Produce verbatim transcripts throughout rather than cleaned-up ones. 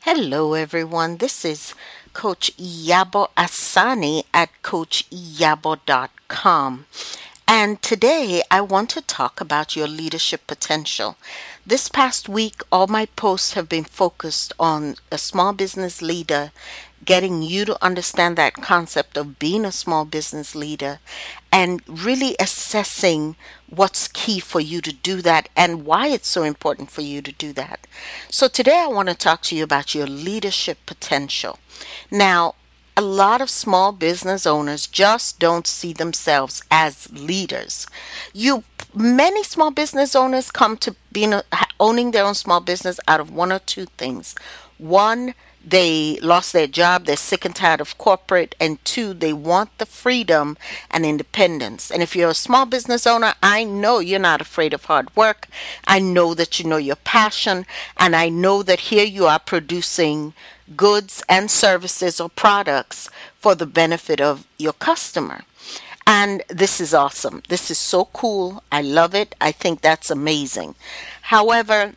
Hello, everyone. This is Coach Iyabo Asani at coach iyabo dot com. And today I want to talk about your leadership potential. This past week, all my posts have been focused on a small business leader, getting you to understand that concept of being a small business leader and really assessing what's key for you to do that and why it's so important for you to do that. So today I want to talk to you about your leadership potential. Now, a lot of small business owners just don't see themselves as leaders. You many small business owners come to being a, owning their own small business out of one or two things. One, they lost their job, they're sick and tired of corporate, and two, they want the freedom and independence. And if you're a small business owner, I know you're not afraid of hard work. I know that you know your passion, and I know that here you are producing goods and services or products for the benefit of your customer. And this is awesome. This is so cool. I love it. I think that's amazing. However,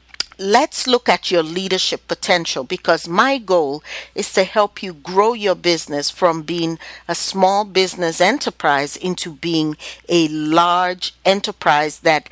let's look at your leadership potential, because my goal is to help you grow your business from being a small business enterprise into being a large enterprise that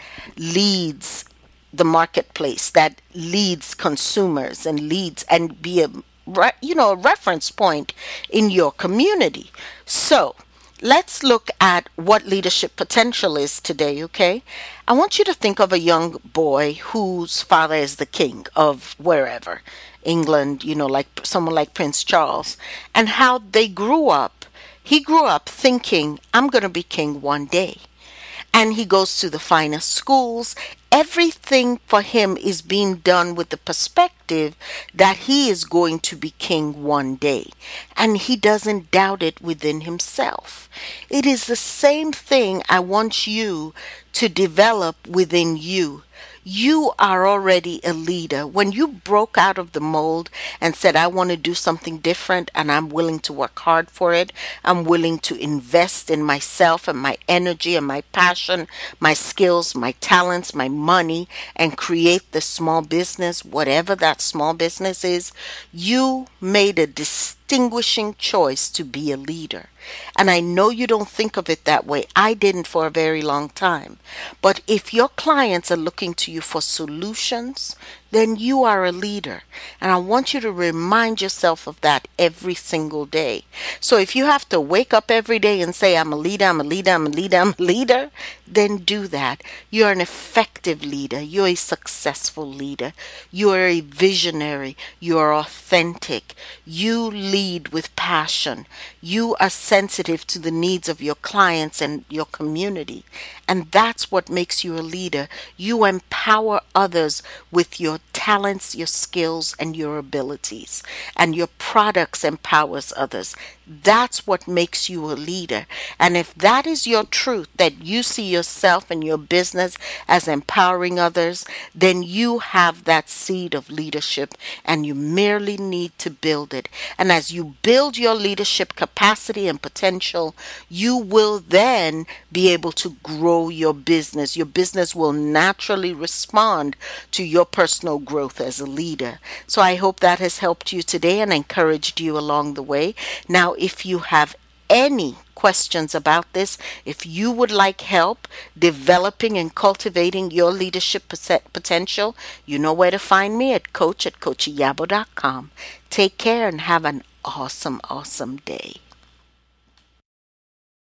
leads the marketplace, that leads consumers and leads and be a re- you know a reference point in your community. So let's look at what leadership potential is today, okay? I want you to think of a young boy whose father is the king of wherever, England, you know, like someone like Prince Charles, and how they grew up. He grew up thinking, I'm going to be king one day. And he goes to the finest schools. Everything for him is being done with the perspective that he is going to be king one day. And he doesn't doubt it within himself. It is the same thing I want you to develop within you. You are already a leader. When you broke out of the mold and said, I want to do something different and I'm willing to work hard for it, I'm willing to invest in myself and my energy and my passion, my skills, my talents, my money, and create the small business, whatever that small business is, you made a distinguishing choice to be a leader. And I know you don't think of it that way. I didn't for a very long time. But if your clients are looking to you for solutions, then you are a leader. And I want you to remind yourself of that every single day. So if you have to wake up every day and say, I'm a leader, I'm a leader, I'm a leader, I'm a leader, then do that. You're an effective leader. You're a successful leader. You're a visionary. You're authentic. You lead with passion. You are sensitive to the needs of your clients and your community. And that's what makes you a leader. You empower others with your talents, your skills, and your abilities. And your products empowers others. That's what makes you a leader. And if that is your truth, that you see yourself and your business as empowering others, then you have that seed of leadership and you merely need to build it. And as you build your leadership capacity and potential, you will then be able to grow your business. Your business will naturally respond to your personal growth as a leader. So I hope that has helped you today and encouraged you along the way. Now, if you have any questions about this, if you would like help developing and cultivating your leadership potential, you know where to find me at coach at coach iyabo dot com. Take care and have an awesome, awesome day.